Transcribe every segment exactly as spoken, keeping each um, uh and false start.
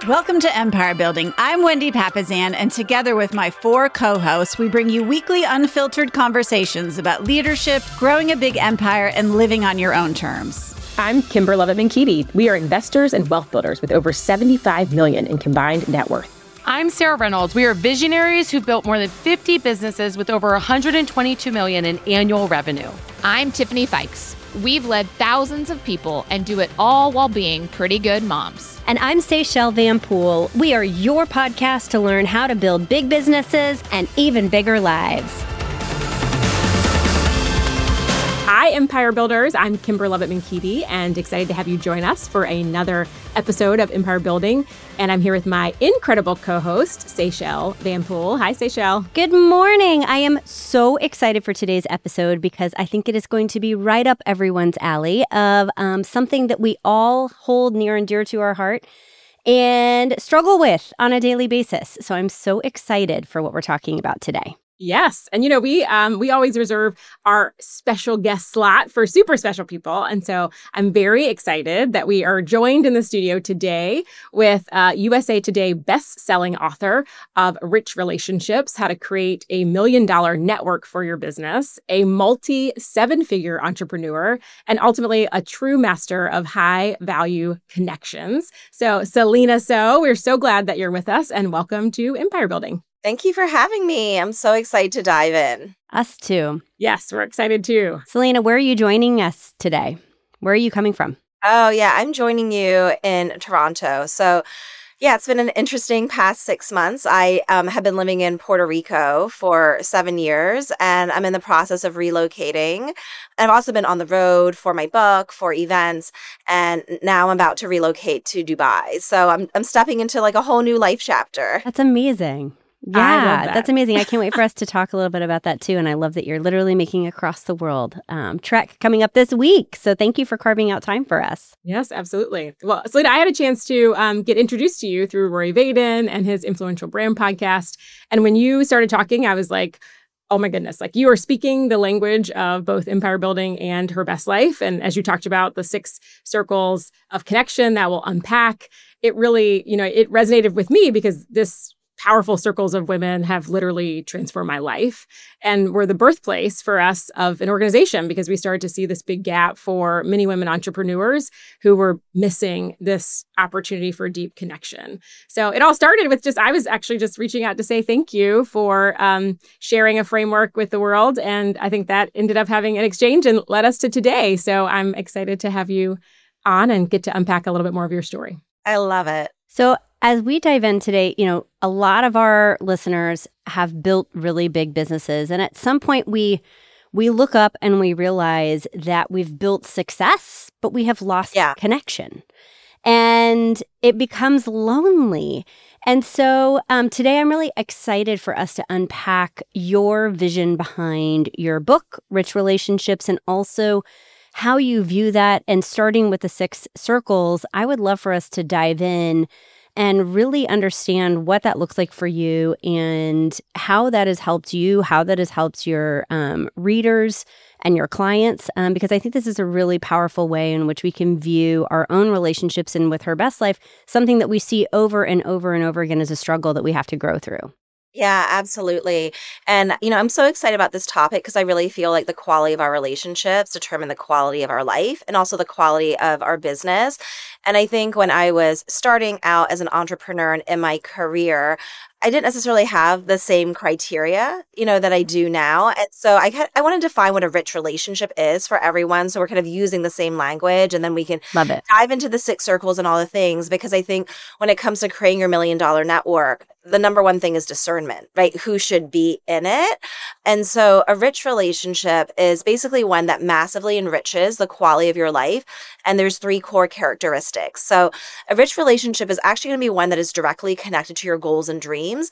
Welcome to Empire Building. I'm Wendy Papasan, and together with my four co-hosts, we bring you weekly unfiltered conversations about leadership, growing a big empire, and living on your own terms. I'm Kimber Levitt-McKeedy. We are investors and wealth builders with over seventy-five million dollars in combined net worth. I'm Sarah Reynolds. We are visionaries who built more than fifty businesses with over one hundred twenty-two million dollars in annual revenue. I'm Tiffany Fikes. We've led thousands of people and do it all while being pretty good moms. And I'm Seychelle Van Poole. We are your podcast to learn how to build big businesses and even bigger lives. Hi, Empire Builders. I'm Kimber Levitt-McKeedy, and excited to have you join us for another episode of Empire Building. And I'm here with my incredible co-host, Seychelle Van Poole. Hi, Seychelle. Good morning. I am so excited for today's episode because I think it is going to be right up everyone's alley of um, something that we all hold near and dear to our heart and struggle with on a daily basis. So I'm so excited for what we're talking about today. Yes. And, you know, we um, we always reserve our special guest slot for super special people. And so I'm very excited that we are joined in the studio today with uh, U S A Today best-selling author of Rich Relationships, How to Create a Million Dollar Network for Your Business, a multi-seven-figure entrepreneur, and ultimately a true master of high-value connections. So, Selena So, we're so glad that you're with us, and welcome to Empire Building. Thank you for having me. I'm so excited to dive in. Us too. Yes, we're excited too. Selena, where are you joining us today? Where are you coming from? Oh, yeah, I'm joining you in Toronto. So, yeah, it's been an interesting past six months. I um, have been living in Puerto Rico for seven years, and I'm in the process of relocating. I've also been on the road for my book, for events, and now I'm about to relocate to Dubai. So I'm I'm stepping into like a whole new life chapter. That's amazing. Yeah, that. that's amazing. I can't wait for us to talk a little bit about that too. And I love that you're literally making across the world um, trek coming up this week. So thank you for carving out time for us. Yes, absolutely. Well, Selena, I had a chance to um, get introduced to you through Rory Vaden and his Influential Brand podcast. And when you started talking, I was like, oh my goodness, like you are speaking the language of both Empire Building and Her Best Life. And as you talked about the six circles of connection that will unpack, it really, you know, it resonated with me because this powerful circles of women have literally transformed my life and were the birthplace for us of an organization because we started to see this big gap for many women entrepreneurs who were missing this opportunity for deep connection. So it all started with just, I was actually just reaching out to say thank you for um, sharing a framework with the world. And I think that ended up having an exchange and led us to today. So I'm excited to have you on and get to unpack a little bit more of your story. I love it. So as we dive in today, you know, a lot of our listeners have built really big businesses. And at some point we we look up and we realize that we've built success, but we have lost yeah. connection. And it becomes lonely. And so um, today I'm really excited for us to unpack your vision behind your book, Rich Relationships, and also how you view that. And starting with the six circles, I would love for us to dive in and really understand what that looks like for you and how that has helped you, how that has helped your um, readers and your clients, um, because I think this is a really powerful way in which we can view our own relationships and with Her Best Life, something that we see over and over and over again as a struggle that we have to grow through. Yeah, absolutely. And, you know, I'm so excited about this topic because I really feel like the quality of our relationships determine the quality of our life and also the quality of our business. And I think when I was starting out as an entrepreneur and in my career, I didn't necessarily have the same criteria, you know, that I do now. And so I I want to define what a rich relationship is for everyone. So we're kind of using the same language and then we can Love it. dive into the six circles and all the things, because I think when it comes to creating your million dollar network, the number one thing is discernment, right? Who should be in it. And so a rich relationship is basically one that massively enriches the quality of your life. And there's three core characteristics. So a rich relationship is actually going to be one that is directly connected to your goals and dreams.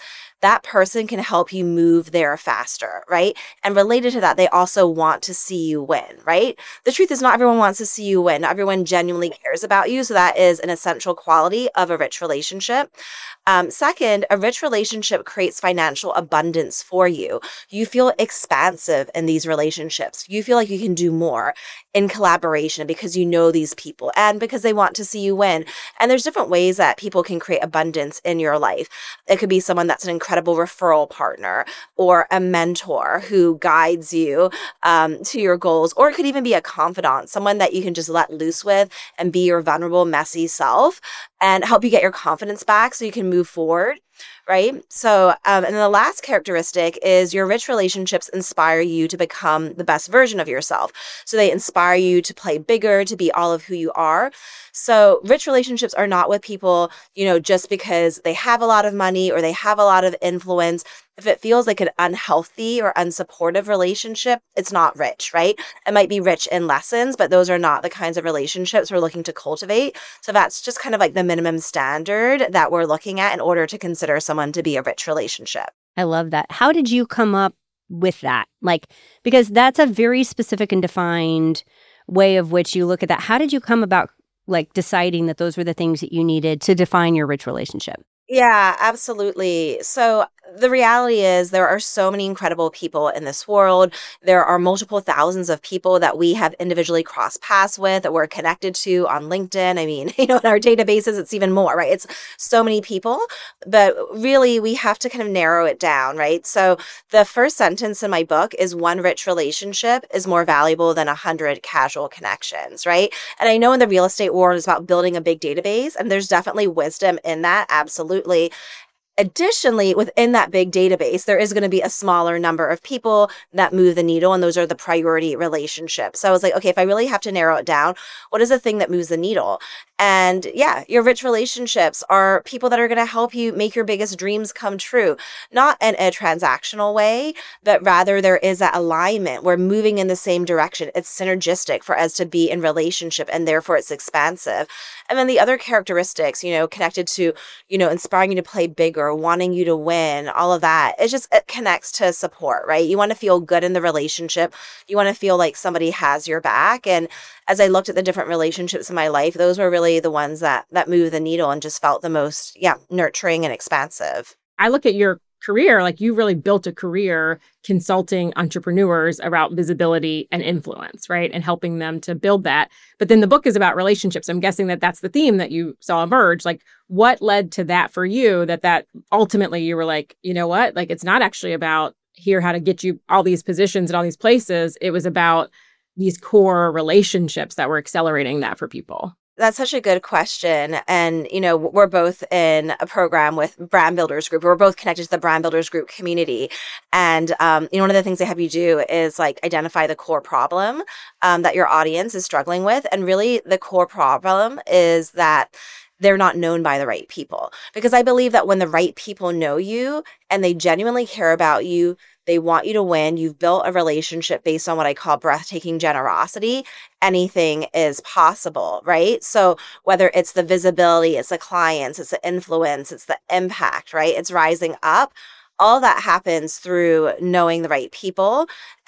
that person can help you move there faster, right? And related to that, they also want to see you win, right? The truth is not everyone wants to see you win. Not everyone genuinely cares about you. So that is an essential quality of a rich relationship. Um, second, a rich relationship creates financial abundance for you. You feel expansive in these relationships. You feel like you can do more in collaboration because you know these people and because they want to see you win. And there's different ways that people can create abundance in your life. It could be someone that's an incredible referral partner or a mentor who guides you um, to your goals, or it could even be a confidant, someone that you can just let loose with and be your vulnerable, messy self and help you get your confidence back so you can move forward, right? So, um, and then the last characteristic is your rich relationships inspire you to become the best version of yourself. So they inspire you to play bigger, to be all of who you are. So rich relationships are not with people, you know, just because they have a lot of money or they have a lot of influence. If it feels like an unhealthy or unsupportive relationship, it's not rich, right? It might be rich in lessons, but those are not the kinds of relationships we're looking to cultivate. So that's just kind of like the minimum standard that we're looking at in order to consider someone to be a rich relationship. I love that. How did you come up with that? Like, because that's a very specific and defined way of which you look at that. How did you come about like deciding that those were the things that you needed to define your rich relationship? Yeah, absolutely. So the reality is there are so many incredible people in this world. There are multiple thousands of people that we have individually crossed paths with, that we're connected to on LinkedIn. I mean, you know, in our databases, it's even more, right? It's so many people, but really we have to kind of narrow it down, right? So the first sentence in my book is one rich relationship is more valuable than a hundred casual connections, right? And I know in the real estate world it's about building a big database, and there's definitely wisdom in that, absolutely. Additionally, within that big database, there is going to be a smaller number of people that move the needle, and those are the priority relationships. So I was like, okay, if I really have to narrow it down, what is the thing that moves the needle? And yeah, your rich relationships are people that are going to help you make your biggest dreams come true, not in a transactional way, but rather there is that alignment. We're moving in the same direction. It's synergistic for us to be in relationship, and therefore it's expansive. And then the other characteristics, you know, connected to, you know, inspiring you to play bigger, wanting you to win, all of that. It just it connects to support, right? You want to feel good in the relationship. You want to feel like somebody has your back. And as I looked at the different relationships in my life, those were really the ones that that moved the needle and just felt the most, yeah, nurturing and expansive. I look at your career, like you really built a career consulting entrepreneurs about visibility and influence, right? And helping them to build that. But then the book is about relationships. I'm guessing that that's the theme that you saw emerge. Like what led to that for you, that that ultimately you were like, you know what? Like it's not actually about here how to get you all these positions in all these places. It was about these core relationships that were accelerating that for people. That's such a good question. And, you know, we're both in a program with Brand Builders Group. We're both connected to the Brand Builders Group community. And, um, you know, one of the things they have you do is like identify the core problem um, that your audience is struggling with. And really the core problem is that they're not known by the right people. Because I believe that when the right people know you and they genuinely care about you, they want you to win, you've built a relationship based on what I call breathtaking generosity, anything is possible, right? So whether it's the visibility, it's the clients, it's the influence, it's the impact, right? It's rising up. All that happens through knowing the right people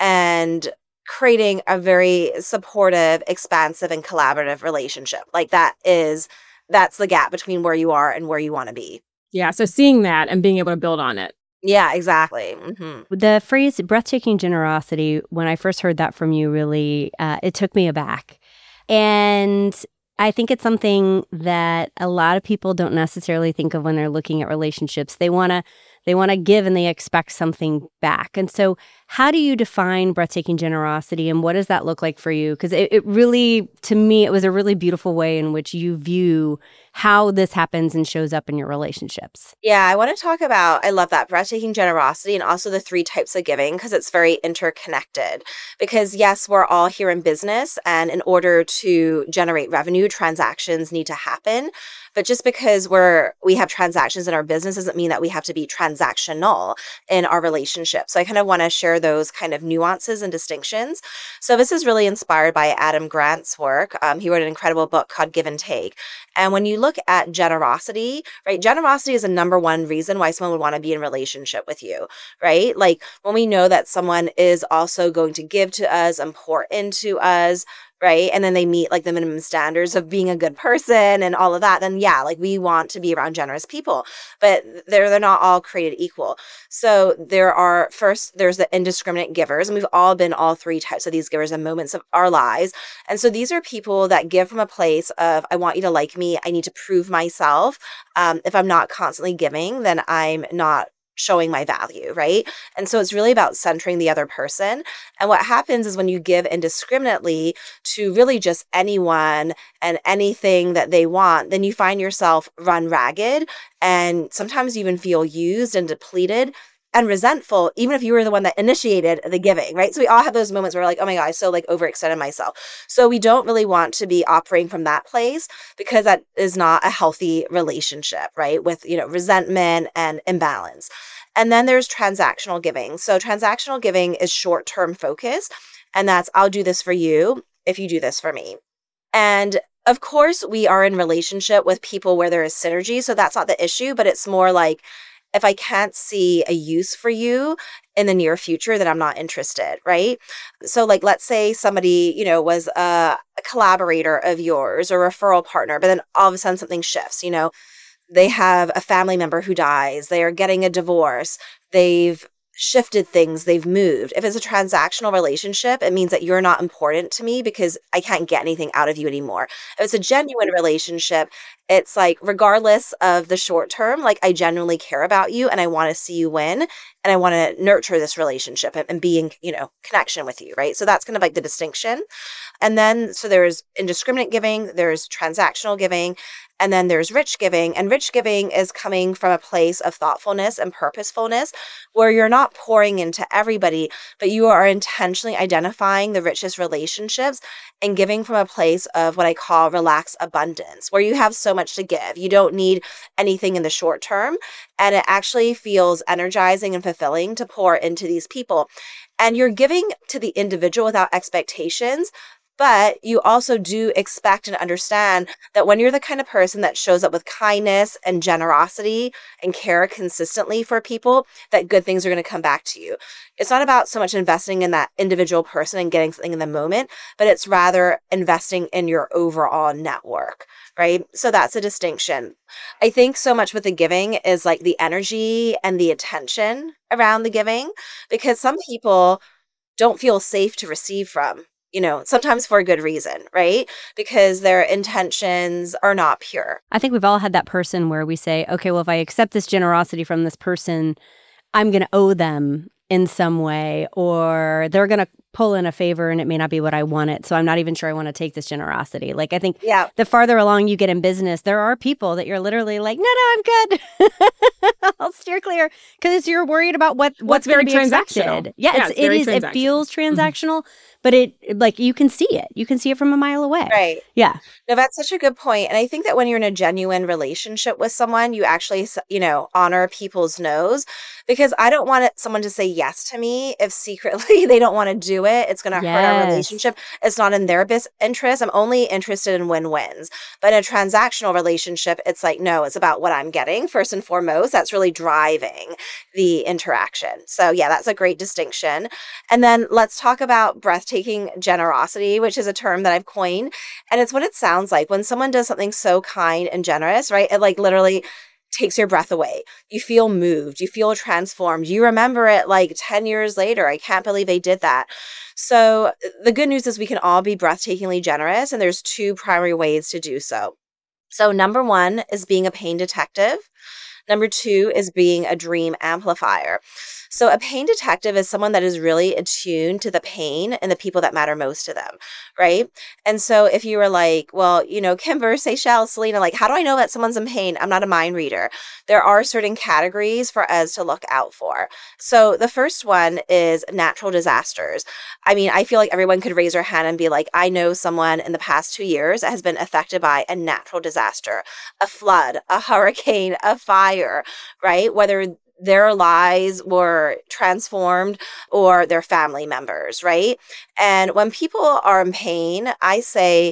and creating a very supportive, expansive, and collaborative relationship. Like that is, that's the gap between where you are and where you want to be. Yeah. So seeing that and being able to build on it. Yeah, exactly. Mm-hmm. The phrase breathtaking generosity, when I first heard that from you, really, uh, it took me aback. And I think it's something that a lot of people don't necessarily think of when they're looking at relationships. They want to they want to give and they expect something back. And so how do you define breathtaking generosity, and what does that look like for you? Because it, it really, to me, it was a really beautiful way in which you view how this happens and shows up in your relationships. Yeah, I want to talk about, I love that, breathtaking generosity and also the three types of giving, because it's very interconnected. Because yes, we're all here in business, and in order to generate revenue, transactions need to happen. But just because we're we have transactions in our business doesn't mean that we have to be transactional in our relationship. So I kind of want to share those kind of nuances and distinctions. So this is really inspired by Adam Grant's work. Um, he wrote an incredible book called Give and Take. And when you look at generosity, right? Generosity is a number one reason why someone would want to be in relationship with you, right? Like when we know that someone is also going to give to us and pour into us, right? And then they meet like the minimum standards of being a good person and all of that, then yeah, like we want to be around generous people, but they're, they're not all created equal. So there are, first, there's the indiscriminate givers, and we've all been all three types of these givers in moments of our lives. And so these are people that give from a place of, I want you to like me. I need to prove myself. Um, if I'm not constantly giving, then I'm not showing my value, right? And so it's really about centering the other person. And what happens is when you give indiscriminately to really just anyone and anything that they want, then you find yourself run ragged, and sometimes you even feel used and depleted and resentful, even if you were the one that initiated the giving, right? So we all have those moments where we're like, oh my God, I so like overextended myself. So we don't really want to be operating from that place, because that is not a healthy relationship, right? With, you know, resentment and imbalance. And then there's transactional giving. So transactional giving is short-term focused, and that's, I'll do this for you if you do this for me. And of course, we are in relationship with people where there is synergy, so that's not the issue, but it's more like, if I can't see a use for you in the near future, then I'm not interested, right? So like, let's say somebody, you know, was a, a collaborator of yours or referral partner, but then all of a sudden something shifts, you know, they have a family member who dies, they are getting a divorce, they've shifted things, they've moved. If it's a transactional relationship, it means that you're not important to me because I can't get anything out of you anymore. If it's a genuine relationship, it's like, regardless of the short term, like I genuinely care about you and I want to see you win, and I want to nurture this relationship and, and be in, you know, connection with you, right? So that's kind of like the distinction. And then, so there's indiscriminate giving, there's transactional giving, and then there's rich giving. And rich giving is coming from a place of thoughtfulness and purposefulness, where you're not pouring into everybody, but you are intentionally identifying the richest relationships and giving from a place of what I call relaxed abundance, where you have so much to give. You don't need anything in the short term. And it actually feels energizing and fulfilling to pour into these people. And you're giving to the individual without expectations. But you also do expect and understand that when you're the kind of person that shows up with kindness and generosity and care consistently for people, that good things are going to come back to you. It's not about so much investing in that individual person and getting something in the moment, but it's rather investing in your overall network, right? So that's a distinction. I think so much with the giving is like the energy and the attention around the giving, because some people don't feel safe to receive from. You know, sometimes for a good reason, right? Because their intentions are not pure. I think we've all had that person where we say, okay, well, if I accept this generosity from this person, I'm going to owe them in some way, or they're going to pull in a favor and it may not be what I wanted. So I'm not even sure I want to take this generosity. Like, I think yeah. the farther along you get in business, there are people that you're literally like, no, no, I'm good. I'll steer clear, because you're worried about what well, what's very going to be transactional. expected. Yeah, yeah it's, it is. It feels transactional, mm-hmm. but it like you can see it. You can see it from a mile away. Right. Yeah. No, that's such a good point. And I think that when you're in a genuine relationship with someone, you actually, you know, honor people's no's, because I don't want it, someone to say yes to me if secretly they don't want to do it. It's going to yes. hurt our relationship. It's not in their best interest. I'm only interested in win-wins. But in a transactional relationship, it's like, no, it's about what I'm getting first and foremost. That's really driving the interaction. So yeah, that's a great distinction. And then let's talk about breathtaking generosity, which is a term that I've coined. And it's what it sounds like when someone does something so kind and generous, right? It like literally takes your breath away. You feel moved. You feel transformed. You remember it like ten years later. I can't believe they did that. So the good news is we can all be breathtakingly generous, and there's two primary ways to do so. So number one is being a pain detective. Number two is being a dream amplifier. So a pain detective is someone that is really attuned to the pain and the people that matter most to them, right? And so if you were like, well, you know, Kimber, Seychelles, Selena, like, how do I know that someone's in pain? I'm not a mind reader. There are certain categories for us to look out for. So the first one is natural disasters. I mean, I feel like everyone could raise their hand and be like, I know someone in the past two years that has been affected by a natural disaster, a flood, a hurricane, a fire, right? Whether their lives were transformed or their family members, right? And when people are in pain, I say,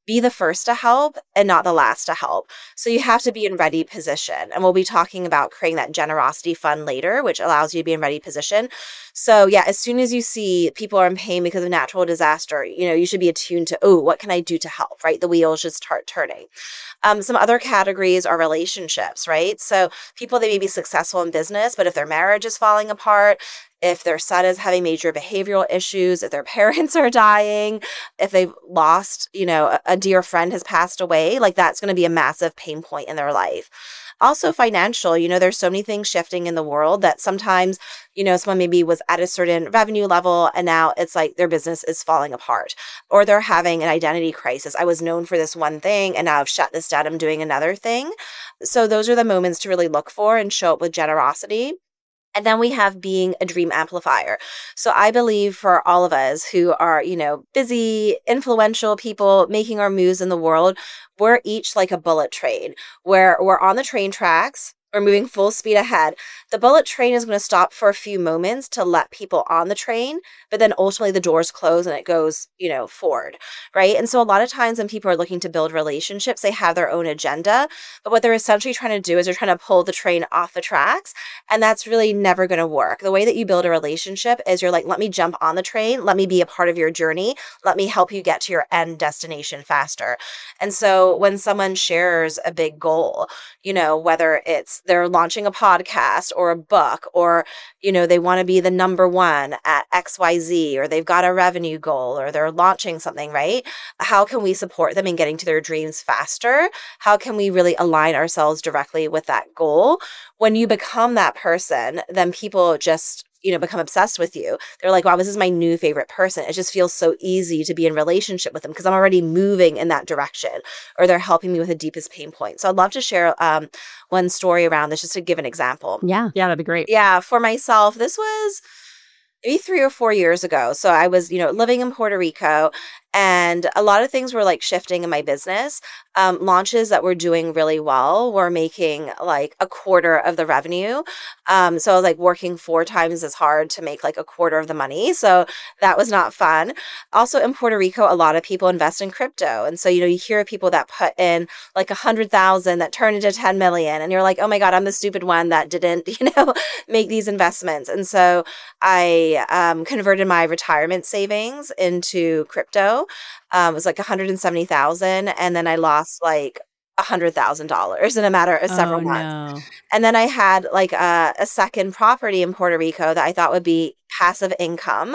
be the first to help and not the last to help. So you have to be in ready position. And we'll be talking about creating that generosity fund later, which allows you to be in ready position. So yeah, as soon as you see people are in pain because of natural disaster, you know, you should be attuned to, oh, what can I do to help, right? The wheels should start turning. Um, some other categories are relationships, right? So people that may be successful in business, but if their marriage is falling apart, if their son is having major behavioral issues, if their parents are dying, if they've lost, you know, a, a dear friend has passed away, like that's going to be a massive pain point in their life. Also financial, you know, there's so many things shifting in the world that sometimes, you know, someone maybe was at a certain revenue level and now it's like their business is falling apart or they're having an identity crisis. I was known for this one thing and now I've shut this down. I'm doing another thing. So those are the moments to really look for and show up with generosity. And then we have being a dream amplifier. So I believe for all of us who are, you know, busy, influential people making our moves in the world, we're each like a bullet train where we're on the train tracks. We're moving full speed ahead. The bullet train is going to stop for a few moments to let people on the train, but then ultimately the doors close and it goes, you know, forward, right? And so a lot of times when people are looking to build relationships, they have their own agenda, but what they're essentially trying to do is they're trying to pull the train off the tracks, and that's really never going to work. The way that you build a relationship is you're like, let me jump on the train, let me be a part of your journey, let me help you get to your end destination faster. And so when someone shares a big goal, you know, whether it's they're launching a podcast or a book, or, you know, they want to be the number one at X Y Z, or they've got a revenue goal, or they're launching something, right? How can we support them in getting to their dreams faster? How can we really align ourselves directly with that goal? When you become that person, then people just, you know, become obsessed with you. They're like, wow, this is my new favorite person. It just feels so easy to be in relationship with them because I'm already moving in that direction, or they're helping me with the deepest pain point. So I'd love to share um, one story around this just to give an example. Yeah. Yeah, that'd be great. Yeah. For myself, this was maybe three or four years ago. So I was, you know, living in Puerto Rico, and a lot of things were like shifting in my business. Um, launches that were doing really well were making like a quarter of the revenue. Um, so I was like working four times as hard to make like a quarter of the money. So that was not fun. Also in Puerto Rico, a lot of people invest in crypto. And so, you know, you hear people that put in like a hundred thousand that turned into ten million. And you're like, oh my God, I'm the stupid one that didn't, you know, make these investments. And so I um, converted my retirement savings into crypto. Um, it was like one hundred seventy thousand, and then I lost like one hundred thousand dollars in a matter of several oh, months. No. And then I had like a, a second property in Puerto Rico that I thought would be passive income.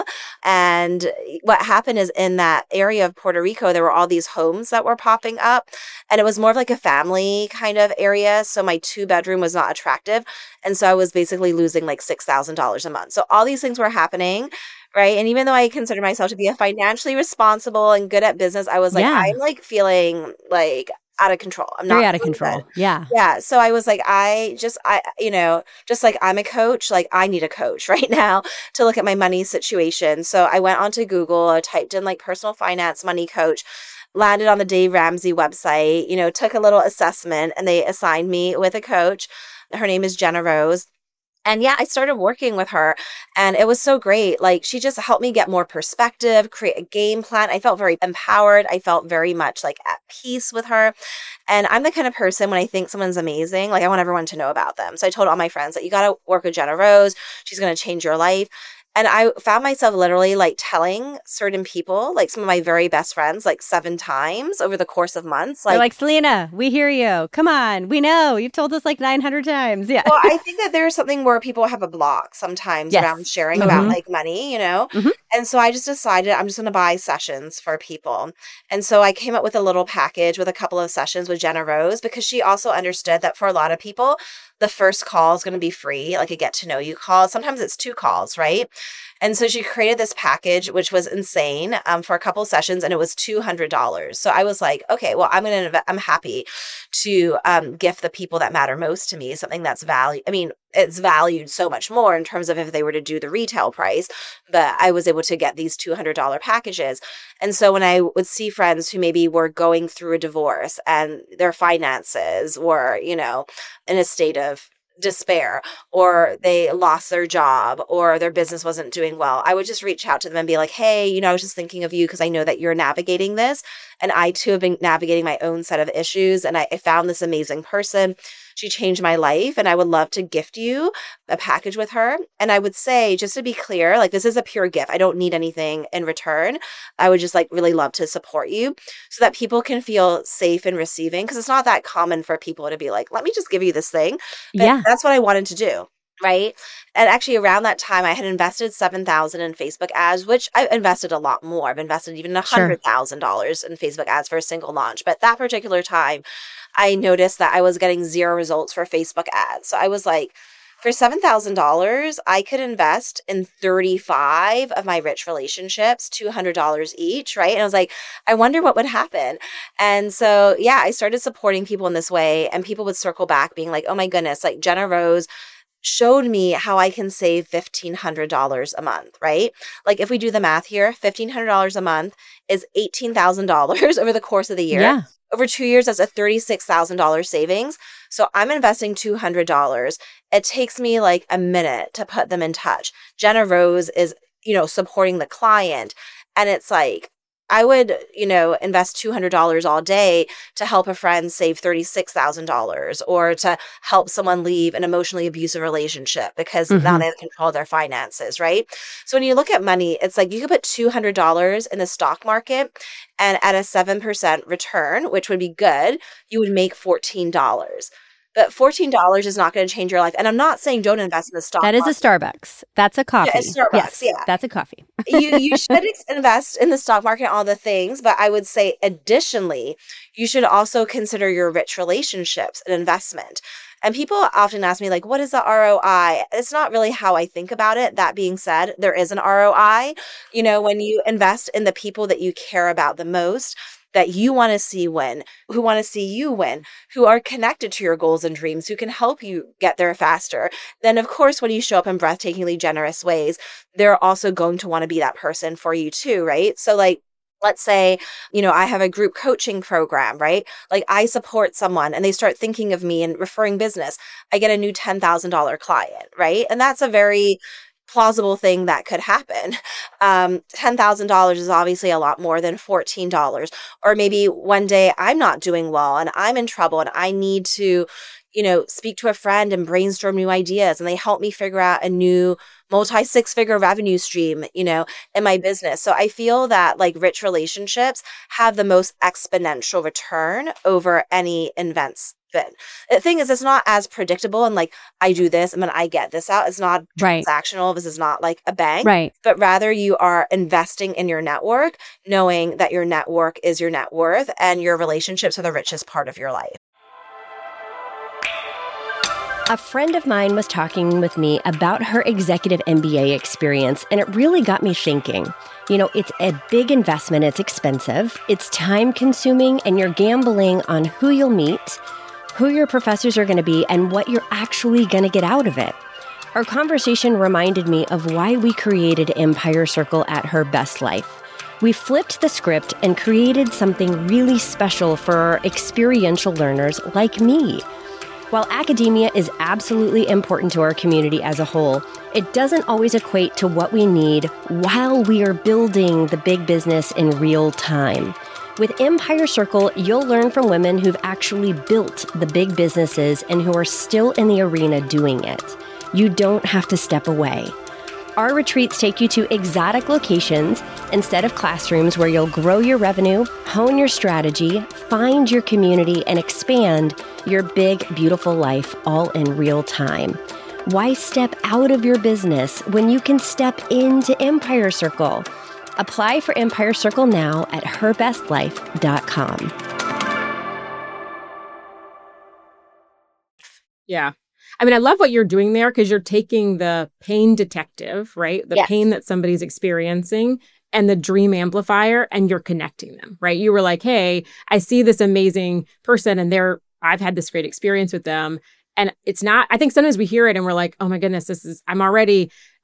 And what happened is in that area of Puerto Rico, there were all these homes that were popping up, and it was more of like a family kind of area. So my two bedroom was not attractive. And so I was basically losing like six thousand dollars a month. So all these things were happening. Right. And even though I consider myself to be a financially responsible and good at business, I was like, Yeah. I'm like feeling like out of control. I'm Very not out of feeling control. good. Yeah. Yeah. So I was like, I just, I, you know, just like I'm a coach, like I need a coach right now to look at my money situation. So I went onto Google, I typed in like personal finance money coach, landed on the Dave Ramsey website, you know, took a little assessment, and they assigned me with a coach. Her name is Jenna Rose. And yeah, I started working with her, and it was so great. Like, she just helped me get more perspective, create a game plan. I felt very empowered. I felt very much like at peace with her. And I'm the kind of person, when I think someone's amazing, like I want everyone to know about them. So I told all my friends that you got to work with Jenna Rose. She's going to change your life. And I found myself literally like telling certain people, like some of my very best friends, like seven times over the course of months. Like, Like, like Selena, we hear you. Come on. We know. You've told us like nine hundred times. Yeah. well, I think that there's something where people have a block sometimes Yes. around sharing Mhm. about like money, you know? Mhm. And so I just decided I'm just going to buy sessions for people. And so I came up with a little package with a couple of sessions with Jenna Rose, because she also understood that for a lot of people, the first call is going to be free, like a get to know you call. Sometimes it's two calls, right? And so she created this package, which was insane, um, for a couple of sessions, and it was two hundred dollars. So I was like, okay, well, I'm going to, I'm happy to um, gift the people that matter most to me something that's valued. I mean, it's valued so much more in terms of if they were to do the retail price, but I was able to get these two hundred dollars packages. And so when I would see friends who maybe were going through a divorce and their finances were, you know, in a state of despair, or they lost their job, or their business wasn't doing well, I would just reach out to them and be like, hey, you know, I was just thinking of you because I know that you're navigating this. And I too have been navigating my own set of issues. And I, I found this amazing person. She changed my life, and I would love to gift you a package with her. And I would say, just to be clear, like, this is a pure gift. I don't need anything in return. I would just like really love to support you so that people can feel safe in receiving, because it's not that common for people to be like, let me just give you this thing. But Yeah. that's what I wanted to do. Right. And actually around that time, I had invested seven thousand dollars in Facebook ads, which I invested a lot more. I've invested even one hundred thousand dollars in Facebook ads for a single launch. But that particular time, I noticed that I was getting zero results for Facebook ads. So I was like, for seven thousand dollars, I could invest in thirty-five of my rich relationships, two hundred dollars each, right? And I was like, I wonder what would happen. And so, yeah, I started supporting people in this way, and people would circle back being like, oh my goodness, like Jenna Rose showed me how I can save fifteen hundred dollars a month, right? Like if we do the math here, fifteen hundred dollars a month is eighteen thousand dollars over the course of the year. Yeah. Over two years, that's a thirty-six thousand dollars savings. So I'm investing two hundred dollars. It takes me like a minute to put them in touch. Jenna Rose is, you know, supporting the client. And it's like, I would, you know, invest two hundred dollars all day to help a friend save thirty-six thousand dollars, or to help someone leave an emotionally abusive relationship because Mhm. now they have control of their finances, right? So when you look at money, it's like you could put two hundred dollars in the stock market, and at a seven percent return, which would be good, you would make fourteen dollars. But fourteen dollars is not going to change your life. And I'm not saying don't invest in the stock That is market. a Starbucks. That's a coffee. it's Starbucks, Yes, yeah. That's a coffee. you you should ex- invest in the stock market, all the things, but I would say additionally, you should also consider your rich relationships an investment. And people often ask me, like, what is the R O I? It's not really how I think about it. That being said, there is an R O I. You know, when you invest in the people that you care about the most, that you want to see win, who want to see you win, who are connected to your goals and dreams, who can help you get there faster, then of course, when you show up in breathtakingly generous ways, they're also going to want to be that person for you too, right? So like, let's say, you know, I have a group coaching program, right? Like I support someone and they start thinking of me and referring business. I get a new ten thousand dollars client, right? And that's a very plausible thing that could happen. Um, ten thousand dollars is obviously a lot more than fourteen dollars. Or maybe one day I'm not doing well and I'm in trouble and I need to, you know, speak to a friend and brainstorm new ideas, and they help me figure out a new multi six figure revenue stream, you know, in my business. So I feel that like rich relationships have the most exponential return over any investment. The thing is, it's not as predictable and like I do this and then I get this out. It's not Right. transactional. This is not like a bank, Right. but rather you are investing in your network, knowing that your network is your net worth and your relationships are the richest part of your life. A friend of mine was talking with me about her executive M B A experience, and it really got me thinking. You know, it's a big investment, it's expensive, it's time consuming, and you're gambling on who you'll meet, who your professors are going to be, and what you're actually going to get out of it. Our conversation reminded me of why we created Empire Circle at Her Best Life. We flipped the script and created something really special for our experiential learners like me. While academia is absolutely important to our community as a whole, it doesn't always equate to what we need while we are building the big business in real time. With Empire Circle, you'll learn from women who've actually built the big businesses and who are still in the arena doing it. You don't have to step away. Our retreats take you to exotic locations instead of classrooms where you'll grow your revenue, hone your strategy, find your community, and expand your big, beautiful life all in real time. Why step out of your business when you can step into Empire Circle? Apply for Empire Circle now at her best life dot com. Yeah. I mean, I love what you're doing there because you're taking the pain detective, right? The Yes. pain that somebody's experiencing and the dream amplifier, and you're connecting them, right? You were like, hey, I see this amazing person and they're, I've had this great experience with them. And it's not, I think sometimes we hear it and we're like, oh my goodness, this is, I'm already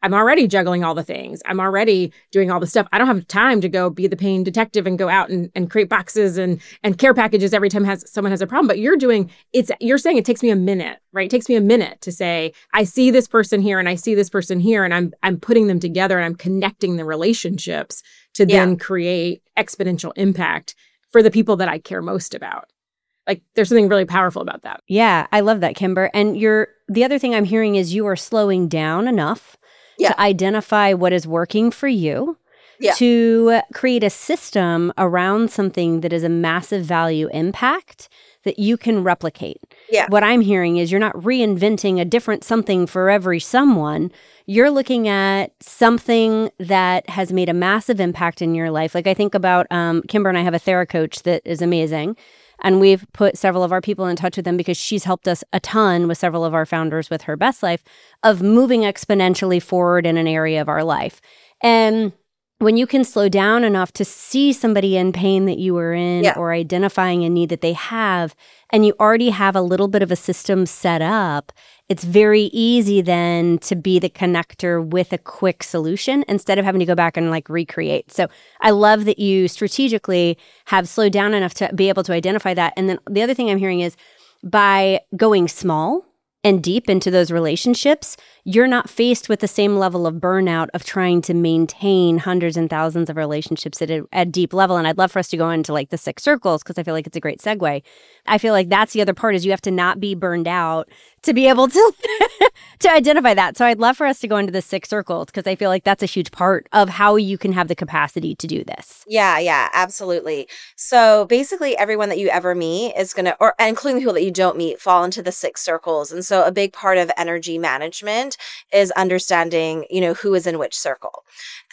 I'm already juggling all the things. I'm already doing all the stuff. I don't have time to go be the pain detective and go out and, and create boxes and and care packages every time has someone has a problem. But you're doing it's you're saying it takes me a minute, right? It takes me a minute to say, I see this person here and I see this person here, and I'm I'm putting them together and I'm connecting the relationships to Yeah. then create exponential impact for the people that I care most about. Like there's something really powerful about that. Yeah, I love that, Kimber. And you're the other thing I'm hearing is you are slowing down enough Yeah. to identify what is working for you, Yeah. to create a system around something that is a massive value impact that you can replicate. Yeah. What I'm hearing is you're not reinventing a different something for every someone. You're looking at something that has made a massive impact in your life. Like I think about um, Kimber and I have a TheraCoach that is amazing. And we've put several of our people in touch with them because she's helped us a ton with several of our founders with her best life of moving exponentially forward in an area of our life. And when you can slow down enough to see somebody in pain that you were in Yeah. or identifying a need that they have, and you already have a little bit of a system set up, it's very easy then to be the connector with a quick solution instead of having to go back and like recreate. So I love that you strategically have slowed down enough to be able to identify that. And then the other thing I'm hearing is by going small and deep into those relationships, you're not faced with the same level of burnout of trying to maintain hundreds and thousands of relationships at a, at deep level. And I'd love for us to go into like the six circles because I feel like it's a great segue. I feel like that's the other part is you have to not be burned out to be able to to identify that. So I'd love for us to go into the six circles because I feel like that's a huge part of how you can have the capacity to do this. Yeah, yeah, absolutely. So basically everyone that you ever meet is going to, or including the people that you don't meet, fall into the six circles. And so a big part of energy management is understanding, you know, who is in which circle.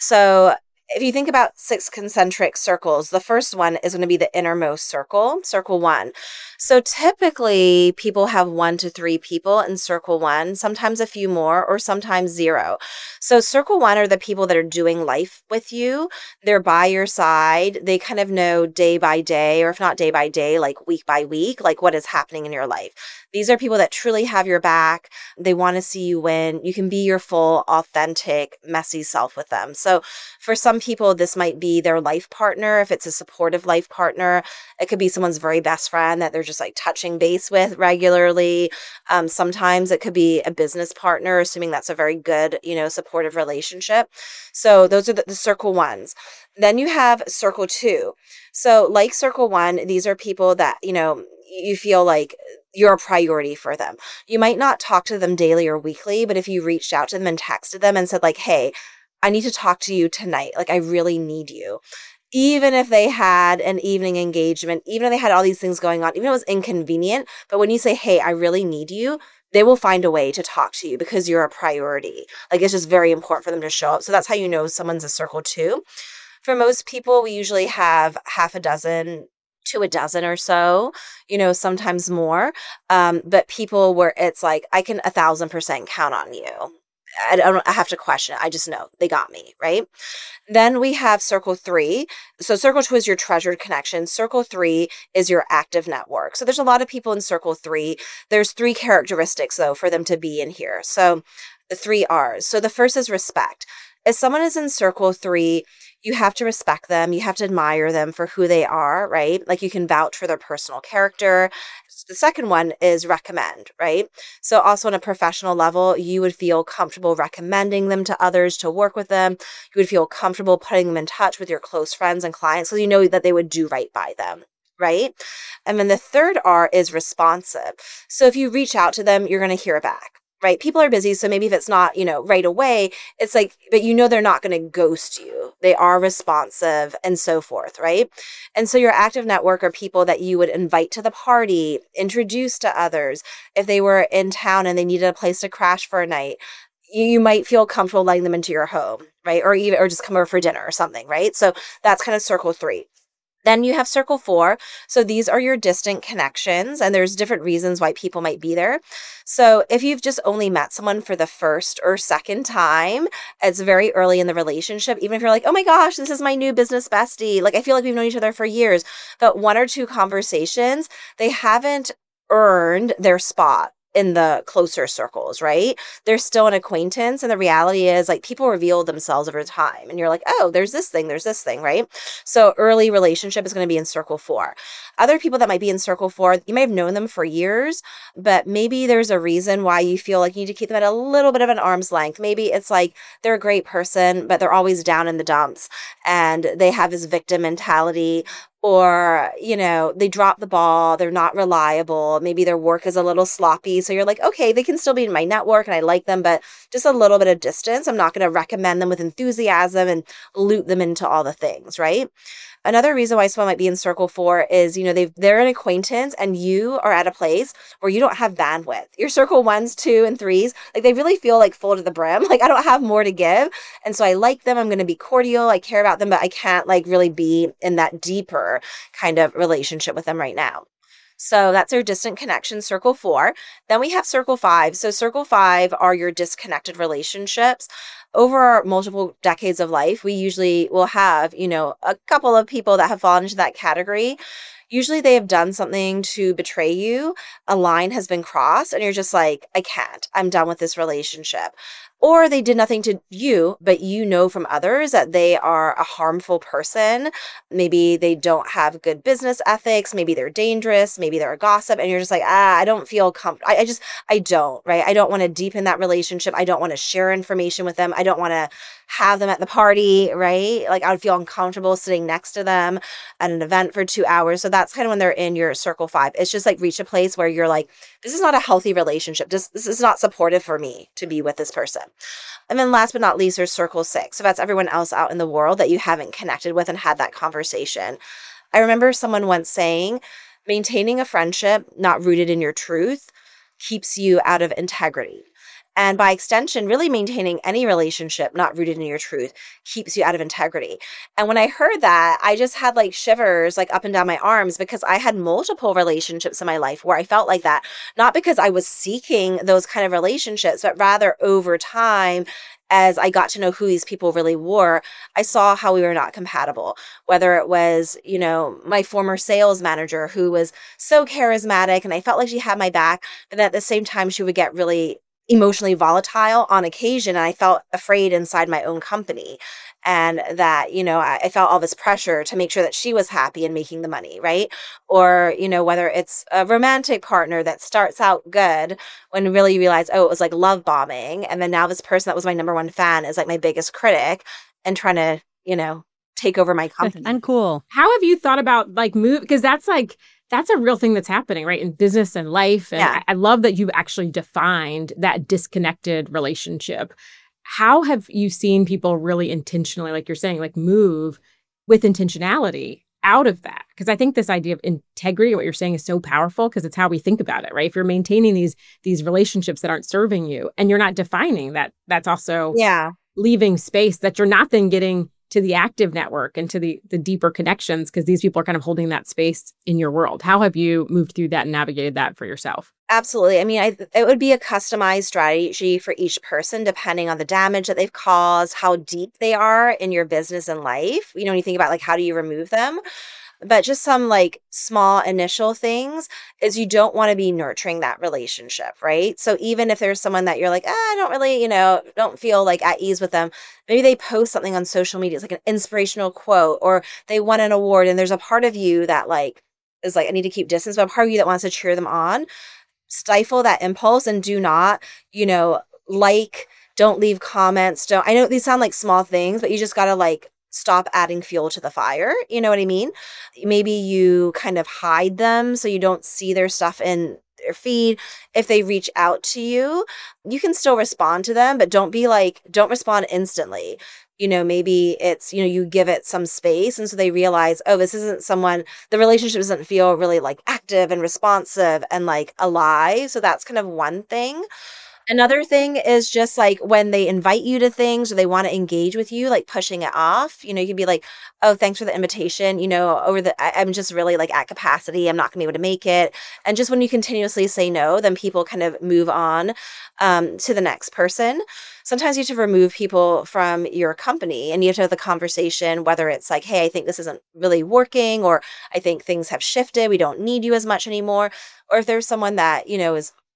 So if you think about six concentric circles, the first one is going to be the innermost circle, circle one. So typically people have one to three people in circle one, sometimes a few more or sometimes zero. So circle one are the people that are doing life with you. They're by your side. They kind of know day by day, or if not day by day, like week by week, like what is happening in your life. These are people that truly have your back. They want to see you win. You can be your full, authentic, messy self with them. So for some people, this might be their life partner. If it's a supportive life partner, it could be someone's very best friend that they're just like touching base with regularly. Um, sometimes it could be a business partner, assuming that's a very good, you know, supportive relationship. So those are the, the circle ones. Then you have circle two. So like circle one, these are people that, you know, you feel like you're a priority for them. You might not talk to them daily or weekly, but if you reached out to them and texted them and said like, hey, I need to talk to you tonight. Like, I really need you. Even if they had an evening engagement, even if they had all these things going on, even if it was inconvenient, but when you say, hey, I really need you, they will find a way to talk to you because you're a priority. Like, it's just very important for them to show up. So that's how you know someone's a circle two. For most people, we usually have half a dozen to a dozen or so, you know, sometimes more. Um, but people where it's like, I can a thousand percent count on you. I don't I have to question it. I just know they got me, right? Then we have circle three. So circle two is your treasured connection. Circle three is your active network. So there's a lot of people in circle three. There's three characteristics, though, for them to be in here. So the three R's. So the first is respect. If someone is in circle three, you have to respect them. You have to admire them for who they are, right? Like you can vouch for their personal character. The second one is recommend, right? So also on a professional level, you would feel comfortable recommending them to others to work with them. You would feel comfortable putting them in touch with your close friends and clients so you know that they would do right by them, right? And then the third R is responsive. So if you reach out to them, you're going to hear back. Right? People are busy. So maybe if it's not, you know, right away, it's like, but you know, they're not going to ghost you. They are responsive and so forth. Right? And so your active network are people that you would invite to the party, introduce to others. If they were in town and they needed a place to crash for a night, you, you might feel comfortable letting them into your home, right? Or even, or just come over for dinner or something. Right? So that's kind of circle three. Then you have circle four. So these are your distant connections, and there's different reasons why people might be there. So if you've just only met someone for the first or second time, it's very early in the relationship. Even if you're like, oh my gosh, this is my new business bestie. Like, I feel like we've known each other for years, but one or two conversations, they haven't earned their spot in the closer circles, right? They're still an acquaintance. And the reality is like people reveal themselves over time and you're like, oh, there's this thing, there's this thing, right? So early relationship is going to be in circle four. Other people that might be in circle four, you may have known them for years, but maybe there's a reason why you feel like you need to keep them at a little bit of an arm's length. Maybe it's like they're a great person, but they're always down in the dumps and they have this victim mentality. Or, you know, they drop the ball, they're not reliable, maybe their work is a little sloppy. So you're like, okay, they can still be in my network and I like them, but just a little bit of distance. I'm not going to recommend them with enthusiasm and loop them into all the things, right? Another reason why someone might be in circle four is, you know, they've, they're an acquaintance and you are at a place where you don't have bandwidth. Your circle ones, two, and threes, like they really feel like full to the brim. Like I don't have more to give. And so I like them. I'm going to be cordial. I care about them, but I can't like really be in that deeper kind of relationship with them right now. So that's our distant connection, circle four. Then we have circle five. So circle five are your disconnected relationships. Over our multiple decades of life, we usually will have, you know, a couple of people that have fallen into that category. Usually they have done something to betray you. A line has been crossed and you're just like, I can't, I'm done with this relationship. Or they did nothing to you, but you know from others that they are a harmful person. Maybe they don't have good business ethics. Maybe they're dangerous. Maybe they're a gossip. And you're just like, ah, I don't feel comfortable. I, I just, I don't, right? I don't want to deepen that relationship. I don't want to share information with them. I don't want to have them at the party, right? Like I would feel uncomfortable sitting next to them at an event for two hours. So that's kind of when they're in your circle five. It's just like reach a place where you're like, this is not a healthy relationship. This, this is not supportive for me to be with this person. And then last but not least, there's circle six. So that's everyone else out in the world that you haven't connected with and had that conversation. I remember someone once saying, maintaining a friendship not rooted in your truth keeps you out of integrity. And by extension, really maintaining any relationship not rooted in your truth keeps you out of integrity. And when I heard that, I just had like shivers like up and down my arms because I had multiple relationships in my life where I felt like that, not because I was seeking those kind of relationships, but rather over time, as I got to know who these people really were, I saw how we were not compatible. Whether it was, you know, my former sales manager who was so charismatic and I felt like she had my back, but then at the same time, she would get really emotionally volatile on occasion. And I felt afraid inside my own company. And that, you know, I, I felt all this pressure to make sure that she was happy and making the money, right? Or, you know, whether it's a romantic partner that starts out good when really you realize, oh, it was like love bombing. And then now this person that was my number one fan is like my biggest critic and trying to, you know, take over my company. Uncool. How have you thought about like move? Because that's like, that's a real thing that's happening, right? In business and life. And Yeah. I, I love that you've actually defined that disconnected relationship. How have you seen people really intentionally, like you're saying, like move with intentionality out of that? Because I think this idea of integrity, what you're saying, is so powerful because it's how we think about it, right? If you're maintaining these these relationships that aren't serving you and you're not defining that, that's also Yeah. leaving space that you're not then getting to the active network and to the the deeper connections because these people are kind of holding that space in your world. How have you moved through that and navigated that for yourself? Absolutely. I mean, I, it would be a customized strategy for each person, depending on the damage that they've caused, how deep they are in your business and life. You know, when you think about like, how do you remove them? But just some like small initial things is you don't want to be nurturing that relationship, right? So even if there's someone that you're like, ah, I don't really, you know, don't feel like at ease with them, maybe they post something on social media. It's like an inspirational quote or they won an award and there's a part of you that like is like, I need to keep distance, but a part of you that wants to cheer them on. Stifle that impulse and do not, you know, like, don't leave comments. Don't, I know these sound like small things, but you just got to like stop adding fuel to the fire. You know what I mean? Maybe you kind of hide them so you don't see their stuff in their feed. If they reach out to you, you can still respond to them, but don't be like, don't respond instantly. You know, maybe it's, you know, you give it some space. And so they realize, oh, this isn't someone, the relationship doesn't feel really like active and responsive and like alive. So that's kind of one thing. Another thing is just like when they invite you to things or they want to engage with you, like pushing it off. You know, you can be like, oh, thanks for the invitation. You know, over the, I, I'm just really like at capacity. I'm not going to be able to make it. And just when you continuously say no, then people kind of move on um, to the next person. Sometimes you have to remove people from your company and you have to have the conversation, whether it's like, hey, I think this isn't really working, or I think things have shifted. We don't need you as much anymore. Or if there's someone that, you know, is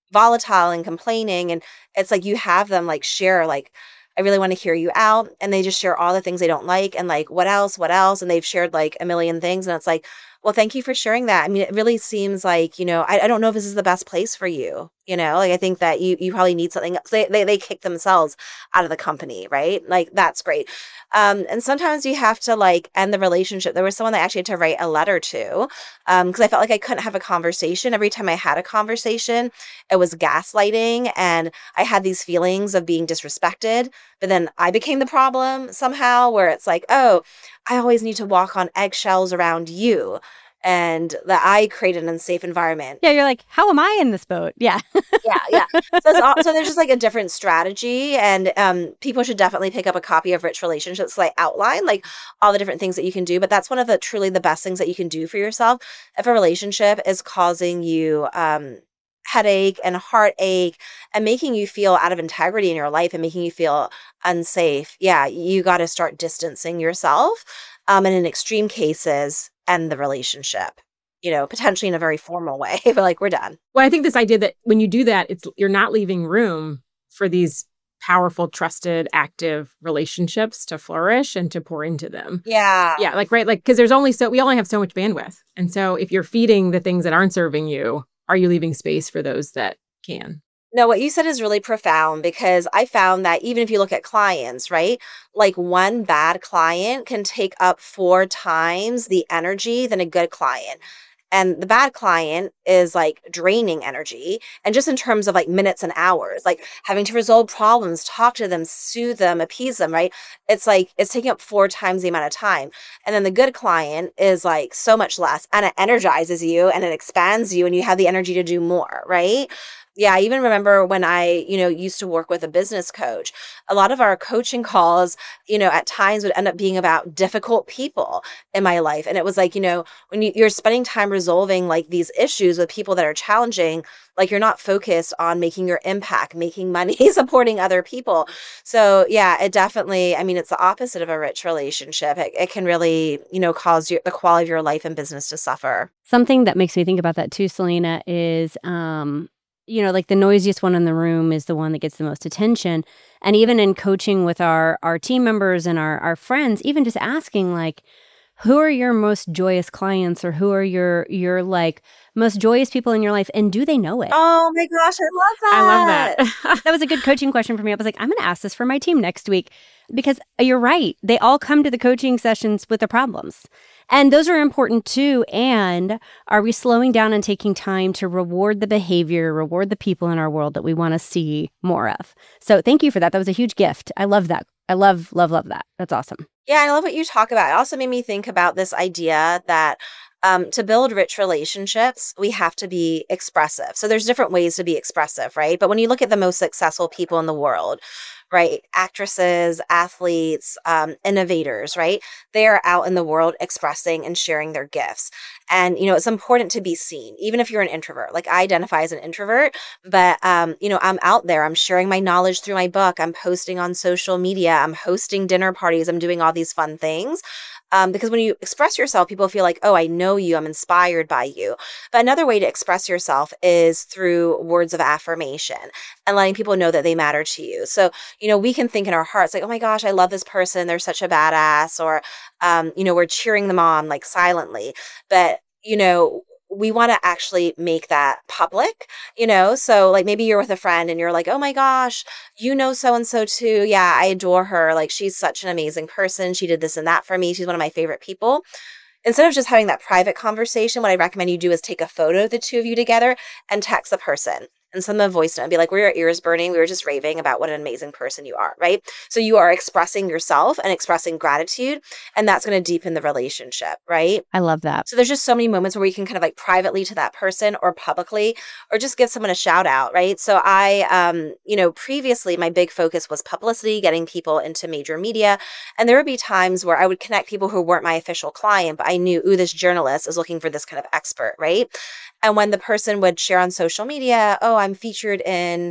volatile and complaining. And it's like you have them like share like, I really want to hear you out. And they just share all the things they don't like and like, what else, what else? And they've shared like a million things. And it's like, well, thank you for sharing that. I mean, it really seems like, you know, I, I don't know if this is the best place for you. You know, like I think that you you probably need something else. They, they, they kick themselves out of the company, right? Like that's great. Um, and sometimes you have to like end the relationship. There was someone that I actually had to write a letter to um, because I felt like I couldn't have a conversation. Every time I had a conversation, it was gaslighting. And I had these feelings of being disrespected. But then I became the problem somehow where it's like, oh, I always need to walk on eggshells around you. And that I created an unsafe environment. Yeah, you're like, how am I in this boat? Yeah. yeah, yeah. So, it's all, so there's just like a different strategy. And um, people should definitely pick up a copy of Rich Relationships. Like outline like all the different things that you can do. But that's one of the truly the best things that you can do for yourself. If a relationship is causing you um, headache and heartache and making you feel out of integrity in your life and making you feel unsafe, yeah, you got to start distancing yourself. Um, and in extreme cases, end the relationship, you know, potentially in a very formal way, but like we're done. Well, I think this idea that when you do that, it's you're not leaving room for these powerful, trusted, active relationships to flourish and to pour into them. Yeah. Yeah. Like, right. Like, because there's only so, we only have so much bandwidth. And so if you're feeding the things that aren't serving you, are you leaving space for those that can? No, what you said is really profound because I found that even if you look at clients, right, like one bad client can take up four times the energy than a good client. And the bad client is like draining energy. And just in terms of like minutes and hours, like having to resolve problems, talk to them, soothe them, appease them, right? It's like it's taking up four times the amount of time. And then the good client is like so much less and it energizes you and it expands you and you have the energy to do more, right? Yeah, I even remember when I, you know, used to work with a business coach, a lot of our coaching calls, you know, at times would end up being about difficult people in my life. And it was like, you know, when you, you're spending time resolving like these issues with people that are challenging, like you're not focused on making your impact, making money, supporting other people. So yeah, it definitely, I mean, it's the opposite of a rich relationship. It, it can really, you know, cause your, the quality of your life and business to suffer. Something that makes me think about that too, Selena, is, um, you know, like the noisiest one in the room is the one that gets the most attention. And even in coaching with our our team members and our, our friends, even just asking like, who are your most joyous clients or who are your your like most joyous people in your life and do they know it? Oh my gosh, I love that. I love that. That was a good coaching question for me. I was like, I'm going to ask this for my team next week because you're right. They all come to the coaching sessions with their problems. And those are important too. And are we slowing down and taking time to reward the behavior, reward the people in our world that we want to see more of? So thank you for that. That was a huge gift. I love that. I love, love, love that. That's awesome. Yeah, I love what you talk about. It also made me think about this idea that um, to build rich relationships, we have to be expressive. So there's different ways to be expressive, right? But when you look at the most successful people in the world, right? Actresses, athletes, um, innovators, right? They are out in the world expressing and sharing their gifts. And, you know, it's important to be seen, even if you're an introvert. Like I identify as an introvert, but, um, you know, I'm out there. I'm sharing my knowledge through my book. I'm posting on social media. I'm hosting dinner parties. I'm doing all these fun things. Um, because when you express yourself, people feel like, oh, I know you, I'm inspired by you. But another way to express yourself is through words of affirmation and letting people know that they matter to you. So, you know, we can think in our hearts like, oh my gosh, I love this person. They're such a badass. Or, um, you know, we're cheering them on like silently. But, you know, we want to actually make that public, you know? So like maybe you're with a friend and you're like, oh my gosh, you know, so-and-so too. Yeah, I adore her. Like she's such an amazing person. She did this and that for me. She's one of my favorite people. Instead of just having that private conversation, what I recommend you do is take a photo of the two of you together and text the person and send them a voice note and be like, were your ears burning? We were just raving about what an amazing person you are, right? So you are expressing yourself and expressing gratitude, and that's going to deepen the relationship, right? I love that. So there's just so many moments where we can kind of like privately to that person or publicly or just give someone a shout out, right? So I, um, you know, previously my big focus was publicity, getting people into major media. And there would be times where I would connect people who weren't my official client, but I knew, ooh, this journalist is looking for this kind of expert, right? And when the person would share on social media, oh, I'm featured in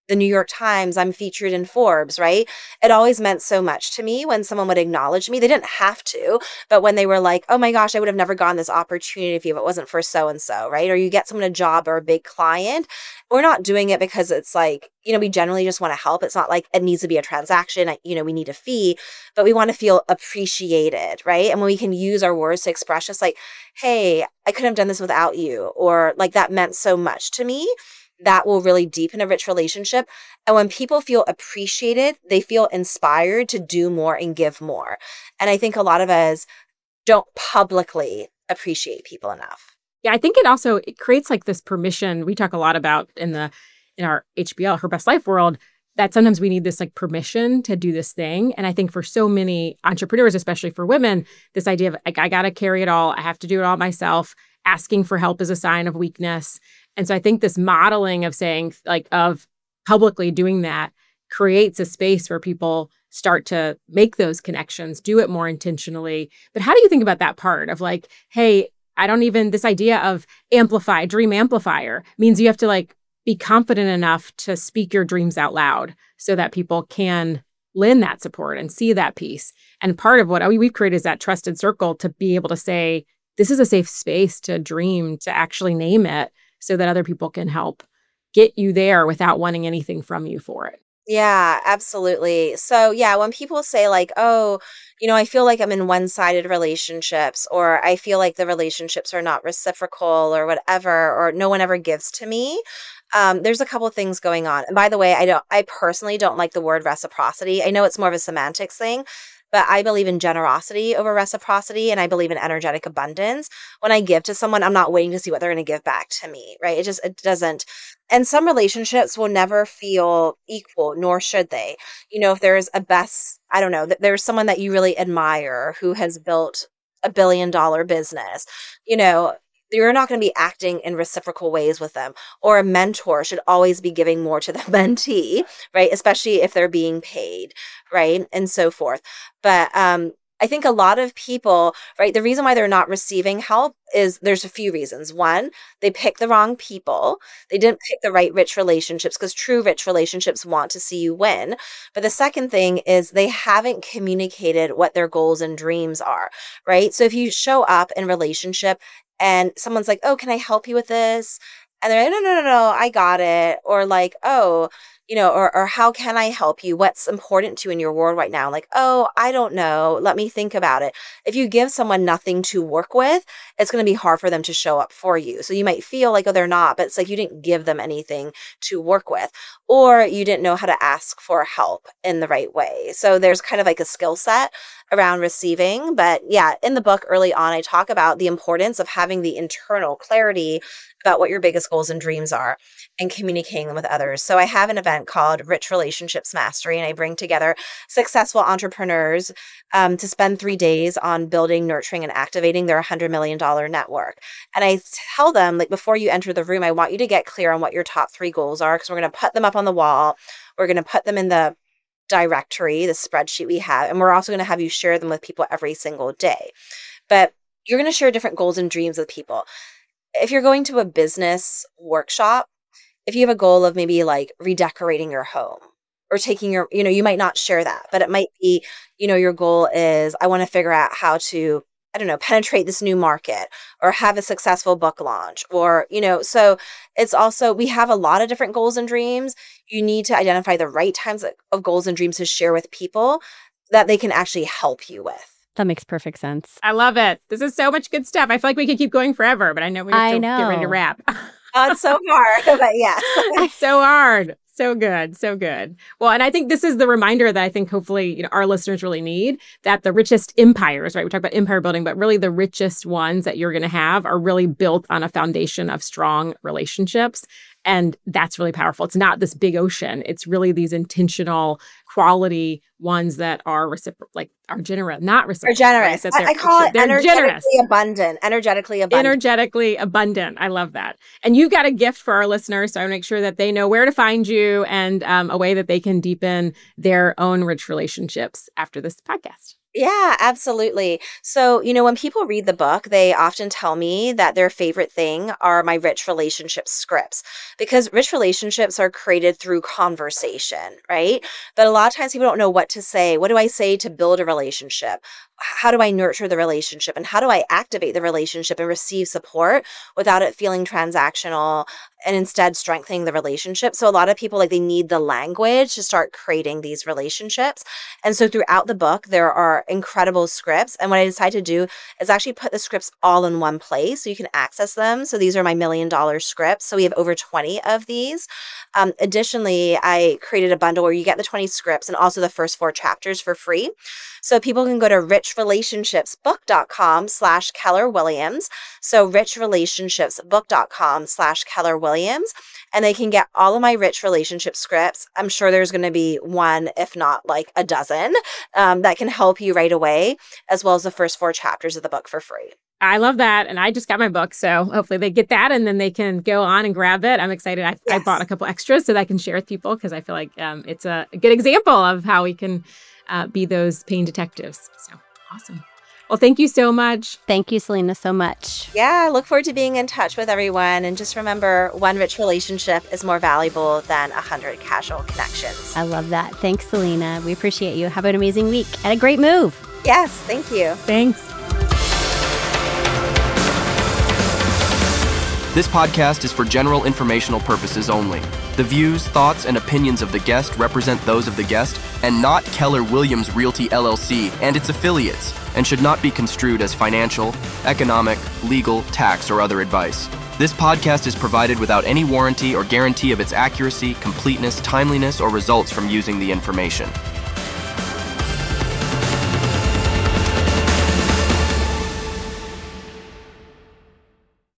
the New York Times, I'm featured in Forbes, right? It always meant so much to me when someone would acknowledge me. They didn't have to, but when they were like, oh my gosh, I would have never gotten this opportunity if it wasn't for so-and-so, right? Or you get someone a job or a big client. We're not doing it because it's like, you know, we generally just want to help. It's not like it needs to be a transaction, you know, we need a fee, but we want to feel appreciated, right? And when we can use our words to express just like, hey, I couldn't have done this without you, or like that meant so much to me, that will really deepen a rich relationship. And when people feel appreciated, they feel inspired to do more and give more. And I think a lot of us don't publicly appreciate people enough. Yeah, I think it also it creates like this permission. We talk a lot about in the in our H B L, Her Best Life world, that sometimes we need this like permission to do this thing. And I think for so many entrepreneurs, especially for women, this idea of like, I got to carry it all. I have to do it all myself. Asking for help is a sign of weakness. And so I think this modeling of saying like of publicly doing that creates a space where people start to make those connections, do it more intentionally. But how do you think about that part of like, hey, I don't even, this idea of amplify, dream amplifier means you have to like be confident enough to speak your dreams out loud so that people can lend that support and see that piece. And part of what we've created is that trusted circle to be able to say, this is a safe space to dream, to actually name it so that other people can help get you there without wanting anything from you for it. Yeah, absolutely. So yeah, when people say like, oh, you know, I feel like I'm in one-sided relationships, or I feel like the relationships are not reciprocal or whatever, or no one ever gives to me. Um, there's a couple of things going on. And by the way, I don't, I personally don't like the word reciprocity. I know it's more of a semantics thing, but I believe in generosity over reciprocity, and I believe in energetic abundance. When I give to someone, I'm not waiting to see what they're going to give back to me, right? It just, it doesn't. And some relationships will never feel equal, nor should they. You know, if there's a best, I don't know, that there's someone that you really admire who has built a billion dollar business, you know, you're not going to be acting in reciprocal ways with them. Or a mentor should always be giving more to the mentee, right? Especially if they're being paid, right? And so forth. But um, I think a lot of people, right, the reason why they're not receiving help is there's a few reasons. One, they pick the wrong people. They didn't pick the right rich relationships, because true rich relationships want to see you win. But the second thing is they haven't communicated what their goals and dreams are, right? So if you show up in relationship and someone's like, oh, can I help you with this? And they're like, no, no, no, no, I got it. Or like, oh, you know, or or how can I help you? What's important to you in your world right now? Like, oh, I don't know. Let me think about it. If you give someone nothing to work with, it's going to be hard for them to show up for you. So you might feel like, oh, they're not, but it's like you didn't give them anything to work with, or you didn't know how to ask for help in the right way. So there's kind of like a skill set around receiving. But yeah, in the book early on, I talk about the importance of having the internal clarity about what your biggest goals and dreams are and communicating them with others. So I have an event called Rich Relationships Mastery, and I bring together successful entrepreneurs um, to spend three days on building, nurturing, and activating their one hundred million dollars network. And I tell them, like, before you enter the room, I want you to get clear on what your top three goals are, because we're going to put them up on the wall. We're going to put them in the directory, the spreadsheet we have, and we're also going to have you share them with people every single day. But you're going to share different goals and dreams with people. If you're going to a business workshop, if you have a goal of maybe like redecorating your home or taking your, you know, you might not share that, but it might be, you know, your goal is, I want to figure out how to, I don't know, penetrate this new market or have a successful book launch, or, you know, so it's also, we have a lot of different goals and dreams. You need to identify the right times of goals and dreams to share with people that they can actually help you with. That makes perfect sense. I love it. This is so much good stuff. I feel like we could keep going forever, but I know we have I to know. get ready to wrap. Oh, it's so hard, but yeah. It's so hard. So good. So good. Well, and I think this is the reminder that I think hopefully, you know, our listeners really need, that the richest empires, right? We talk about empire building, but really the richest ones that you're going to have are really built on a foundation of strong relationships. And that's really powerful. It's not this big ocean. It's really these intentional quality ones that are reciprocal, like are generous, not reciprocal. Or generous. Right? I, I call it they're energetically generous. abundant. Energetically abundant. Energetically abundant. I love that. And you've got a gift for our listeners, so I want to make sure that they know where to find you and um, a way that they can deepen their own rich relationships after this podcast. Yeah, absolutely. So, you know, when people read the book, they often tell me that their favorite thing are my rich relationship scripts because rich relationships are created through conversation, right? But a lot of times people don't know what to say. What do I say to build a relationship? How do I nurture the relationship? And how do I activate the relationship and receive support without it feeling transactional and instead strengthening the relationship? So a lot of people, like, they need the language to start creating these relationships. And so throughout the book, there are incredible scripts. And what I decided to do is actually put the scripts all in one place so you can access them. So these are my million dollar scripts. So we have over twenty of these. Um, additionally, I created a bundle where you get the twenty scripts and also the first four chapters for free. So people can go to richrelationshipsbook.com slash Keller Williams. So richrelationshipsbook.com slash Keller Williams. And they can get all of my rich relationship scripts. I'm sure there's going to be one, if not like a dozen, um, that can help you right away, as well as the first four chapters of the book for free. I love that. And I just got my book. So hopefully they get that and then they can go on and grab it. I'm excited. I, Yes. I bought a couple extras so that I can share with people because I feel like um, it's a good example of how we can uh, be those pain detectives. So awesome. Well, thank you so much. Thank you, Selena, so much. Yeah, I look forward to being in touch with everyone. And just remember, one rich relationship is more valuable than a hundred casual connections. I love that. Thanks, Selena. We appreciate you. Have an amazing week and a great move. Yes, thank you. Thanks. This podcast is for general informational purposes only. The views, thoughts, and opinions of the guest represent those of the guest and not Keller Williams Realty L L C and its affiliates, and should not be construed as financial, economic, legal, tax, or other advice. This podcast is provided without any warranty or guarantee of its accuracy, completeness, timeliness, or results from using the information.